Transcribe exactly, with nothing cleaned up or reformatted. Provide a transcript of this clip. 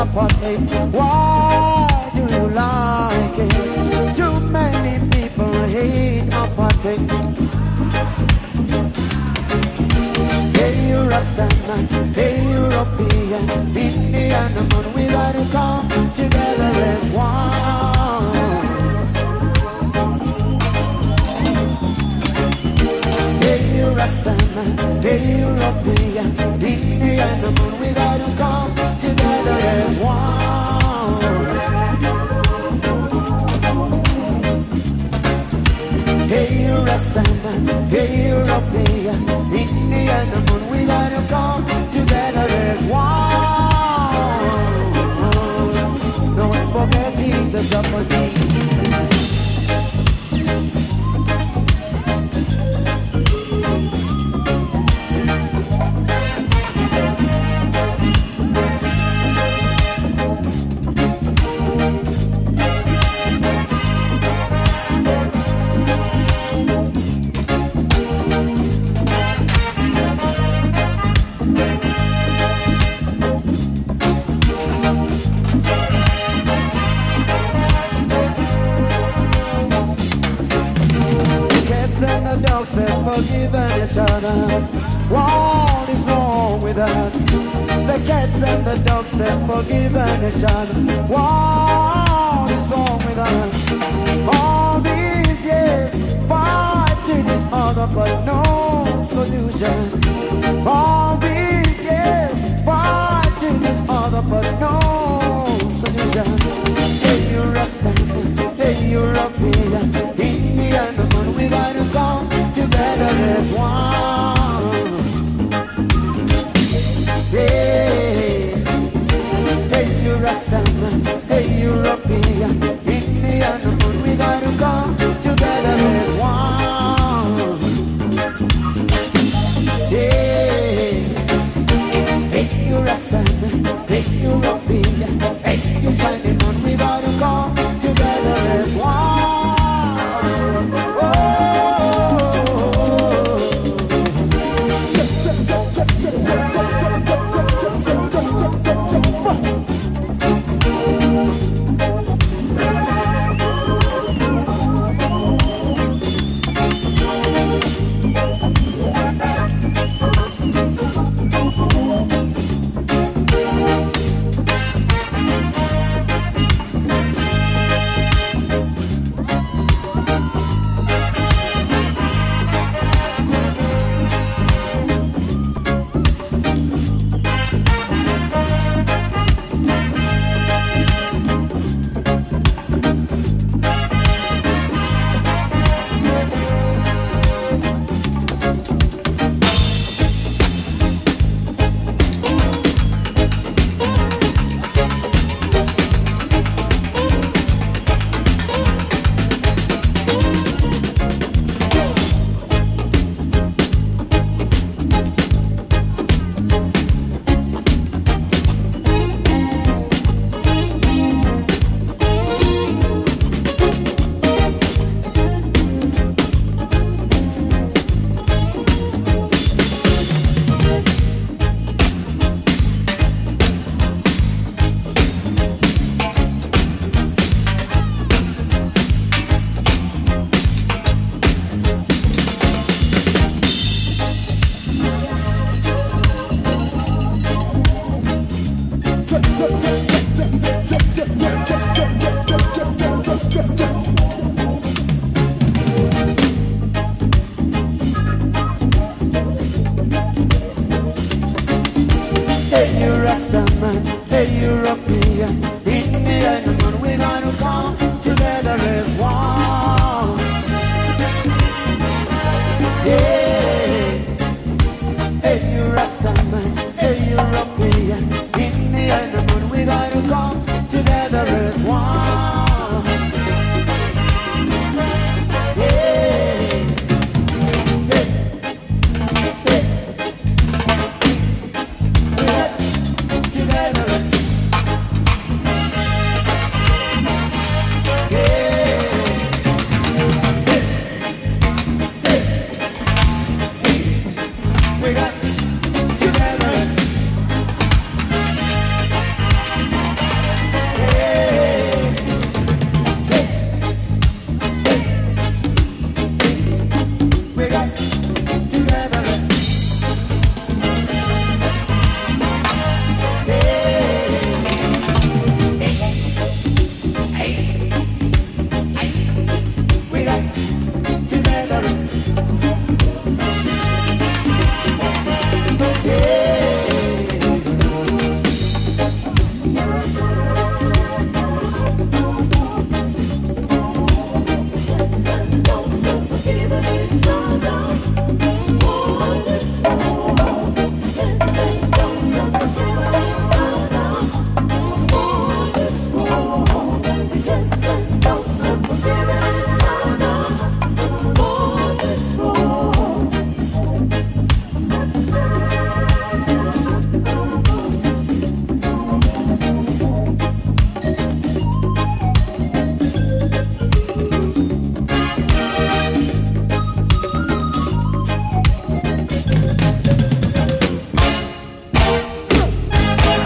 apartheid. Why do you like it? Too many people hate apartheid. Hey, you Rastaman, hey, European, Indian man, we gotta come together as one. Hey, you Rastaman, hey, European, Indian man, we gotta come together as one. Hey, you Rastaman, hey, European, Indian man, we gotta come together as one. No one's forgetting the Japanese. Forgiving each other. What is wrong with us? The cats and the dogs have forgiven each other. What is wrong with us? All these years fighting each other, but no solution. All these years fighting each other, but no solution. Hey, you're a stand, hey, you're a European, Indian man, we gotta come together as one. Hey, hey, you're a stand, hey, European, Indian man, we gotta come together as one. Hey, hey, you're a stand, hey, European, hey, you Chinese man, we gotta come together as one. Hey, you Rastaman, hey, European, Indian man, we gotta come together as one. Hey, hey, you Rastaman, hey, European.